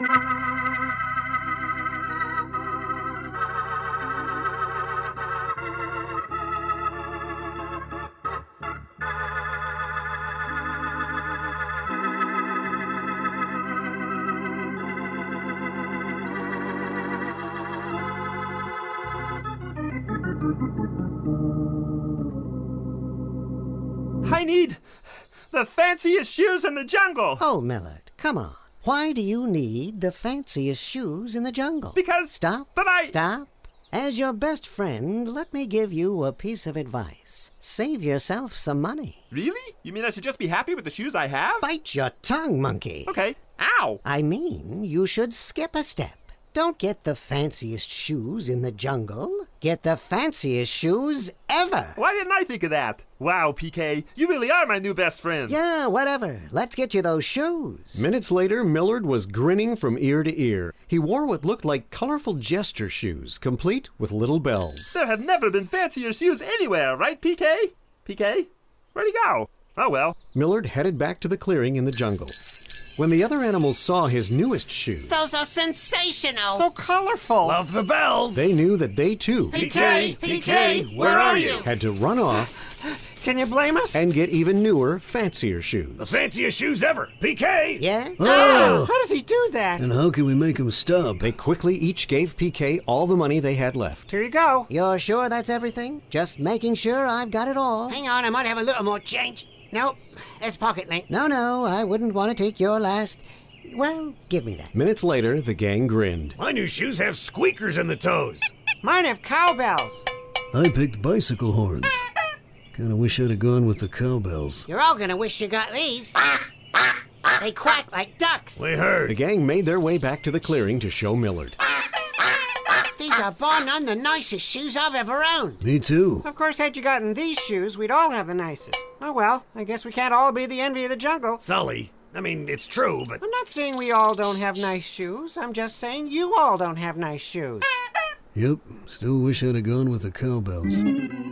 I need the fanciest shoes in the jungle. Oh, Millard, come on. Why do you need the fanciest shoes in the jungle? Because... Stop. But Stop. As your best friend, let me give you a piece of advice. Save yourself some money. Really? You mean I should just be happy with the shoes I have? Bite your tongue, monkey. Okay. Ow! I mean, you should skip a step. Don't get the fanciest shoes in the jungle. Get the fanciest shoes ever. Why didn't I think of that? Wow, PK, you really are my new best friend. Yeah, whatever. Let's get you those shoes. Minutes later, Millard was grinning from ear to ear. He wore what looked like colorful gesture shoes, complete with little bells. There have never been fancier shoes anywhere, right, PK? PK? Where'd he go? Oh, well. Millard headed back to the clearing in the jungle. When the other animals saw his newest shoes, Those are sensational. So colorful. Love the bells. they knew that they too PK, where are you? had to run off Can you blame us? and get even newer, fancier The shoes. fanciest shoes ever. PK. Yeah? Oh, How does he do that? and how can we make him stop? They quickly each gave PK all the money they had left. Here you go. You're sure that's everything? Just making sure I've got it all. Hang on, I might have a little more change. Nope, that's pocket length. No, I wouldn't want to take your last... Well, give me that. Minutes later, the gang grinned. My new shoes have squeakers in the toes. Mine have cowbells. I picked bicycle horns. Kinda wish I'd have gone with the cowbells. You're all gonna wish you got these. They quack like ducks. We The heard. gang made their way back to the clearing to show Millard. These are bar none the nicest shoes I've ever owned. Me too. Of course, had you gotten these shoes, we'd all have the nicest. Oh well, I guess we can't all be the envy of the jungle. Sully. I mean, it's true, but I'm not saying we all don't have nice shoes. I'm just saying you all don't have nice shoes. Yep, still wish I'd have gone with the cowbells.